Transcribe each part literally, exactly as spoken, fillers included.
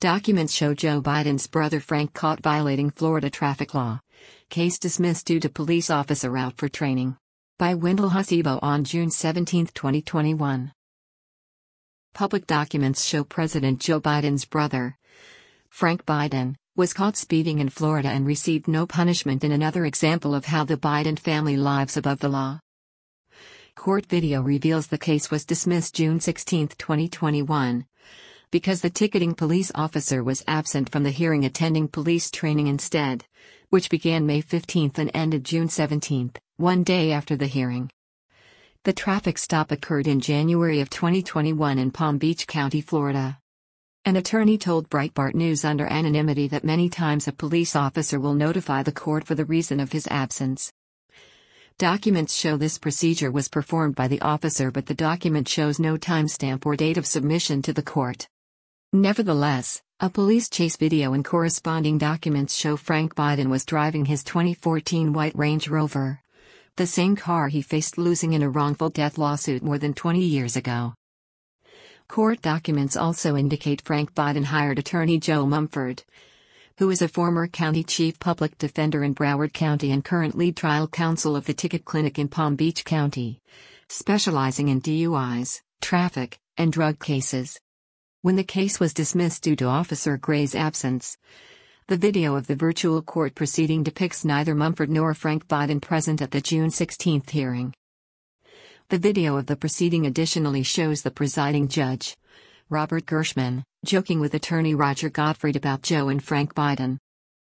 Documents show Joe Biden's brother Frank caught violating Florida traffic law. Case dismissed due to police officer out for training. By Wendell Hasebo on June seventeenth, twenty twenty-one. Public documents show President Joe Biden's brother, Frank Biden, was caught speeding in Florida and received no punishment, in another example of how the Biden family lives above the law. Court video reveals the case was dismissed June sixteenth, twenty twenty-one, because the ticketing police officer was absent from the hearing, attending police training instead, which began May fifteenth and ended June seventeenth, one day after the hearing. The traffic stop occurred in January of twenty twenty-one in Palm Beach County, Florida. An attorney told Breitbart News under anonymity that many times a police officer will notify the court for the reason of his absence. Documents show this procedure was performed by the officer, but the document shows no timestamp or date of submission to the court. Nevertheless, a police chase video and corresponding documents show Frank Biden was driving his twenty fourteen white Range Rover, the same car he faced losing in a wrongful death lawsuit more than twenty years ago. Court documents also indicate Frank Biden hired attorney Joe Mumford, who is a former county chief public defender in Broward County and current lead trial counsel of the Ticket Clinic in Palm Beach County, specializing in D U Is, traffic, and drug cases. When the case was dismissed due to Officer Gray's absence, the video of the virtual court proceeding depicts neither Mumford nor Frank Biden present at the June sixteenth hearing. The video of the proceeding additionally shows the presiding judge, Robert Gershman, joking with attorney Roger Gottfried about Joe and Frank Biden.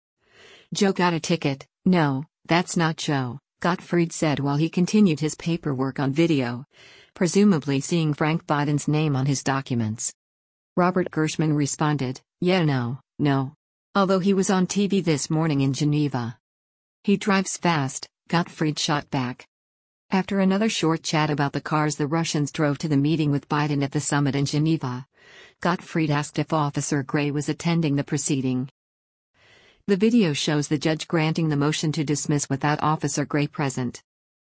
"Joe got a ticket." "No, that's not Joe," Gottfried said while he continued his paperwork on video, presumably seeing Frank Biden's name on his documents. Robert Gershman responded, "Yeah, no, no. Although he was on T V this morning in Geneva." "He drives fast," Gottfried shot back. After another short chat about the cars the Russians drove to the meeting with Biden at the summit in Geneva, Gottfried asked if Officer Gray was attending the proceeding. The video shows the judge granting the motion to dismiss without Officer Gray present.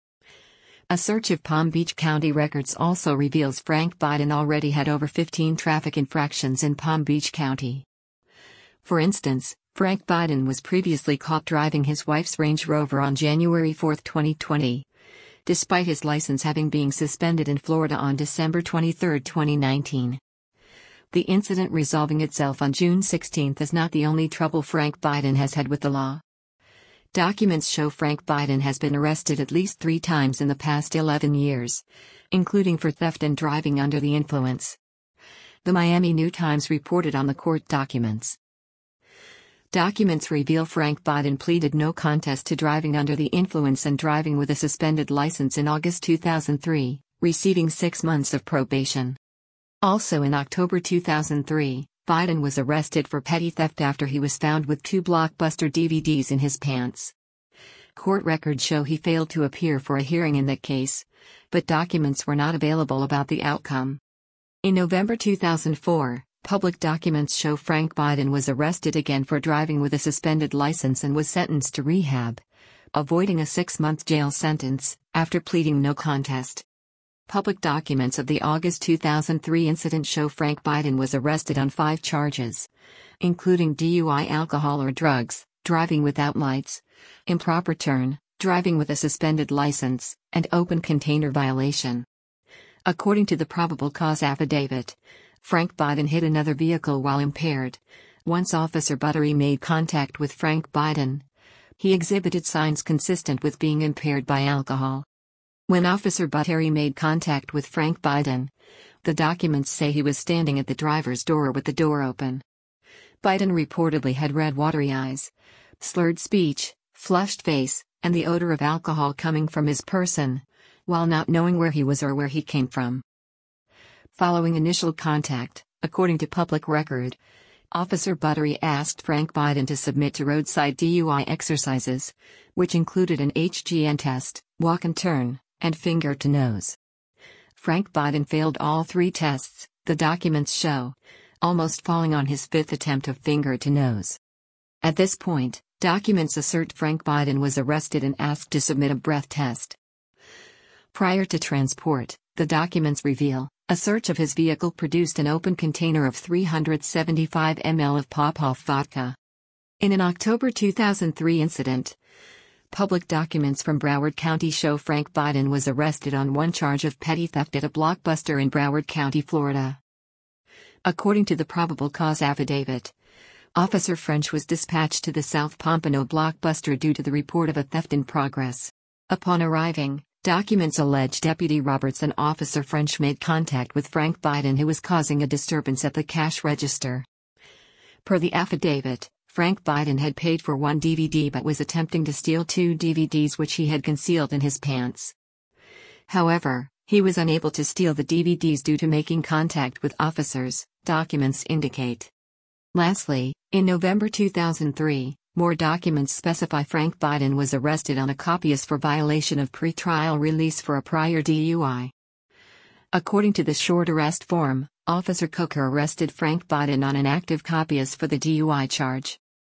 A search of Palm Beach County records also reveals Frank Biden already had over fifteen traffic infractions in Palm Beach County. For instance, Frank Biden was previously caught driving his wife's Range Rover on January fourth, twenty twenty, despite his license having been suspended in Florida on December twenty-third, twenty nineteen. The incident resolving itself on June sixteenth is not the only trouble Frank Biden has had with the law. Documents show Frank Biden has been arrested at least three times in the past eleven years, including for theft and driving under the influence. The Miami New Times reported on the court documents. Documents reveal Frank Biden pleaded no contest to driving under the influence and driving with a suspended license in August two thousand three, receiving six months of probation. Also in October two thousand three, Biden was arrested for petty theft after he was found with two Blockbuster D V Ds in his pants. Court records show he failed to appear for a hearing in that case, but documents were not available about the outcome. In November two thousand four, public documents show Frank Biden was arrested again for driving with a suspended license and was sentenced to rehab, avoiding a six-month jail sentence, after pleading no contest. Public documents of the August two thousand three incident show Frank Biden was arrested on five charges, including D U I, alcohol or drugs, driving without lights, improper turn, driving with a suspended license, and open container violation. According to the probable cause affidavit, Frank Biden hit another vehicle while impaired. Once Officer Buttery made contact with Frank Biden, he exhibited signs consistent with being impaired by alcohol. When Officer Buttery made contact with Frank Biden, the documents say he was standing at the driver's door with the door open. Biden reportedly had red watery eyes, slurred speech, flushed face, and the odor of alcohol coming from his person, while not knowing where he was or where he came from. Following initial contact, according to public record, Officer Buttery asked Frank Biden to submit to roadside D U I exercises, which included an H G N test, walk and turn, and finger to nose. Frank Biden failed all three tests, the documents show, almost falling on his fifth attempt of finger to nose. At this point, documents assert Frank Biden was arrested and asked to submit a breath test. Prior to transport, the documents reveal, A search of his vehicle produced an open container of three hundred seventy-five milliliters of Popov vodka. In an October two thousand three incident, public documents from Broward County show Frank Biden was arrested on one charge of petty theft at a Blockbuster in Broward County, Florida. According to the probable cause affidavit, Officer French was dispatched to the South Pompano Blockbuster due to the report of a theft in progress. Upon arriving, documents allege Deputy Roberts and Officer French made contact with Frank Biden, who was causing a disturbance at the cash register. Per the affidavit, Frank Biden had paid for one D V D but was attempting to steal two D V Ds which he had concealed in his pants. However, he was unable to steal the D V Ds due to making contact with officers, documents indicate. Lastly, in November two thousand three, more documents specify Frank Biden was arrested on a copyist for violation of pretrial release for a prior D U I. According to the short arrest form, Officer Coker arrested Frank Biden on an active copyist for the D U I charge.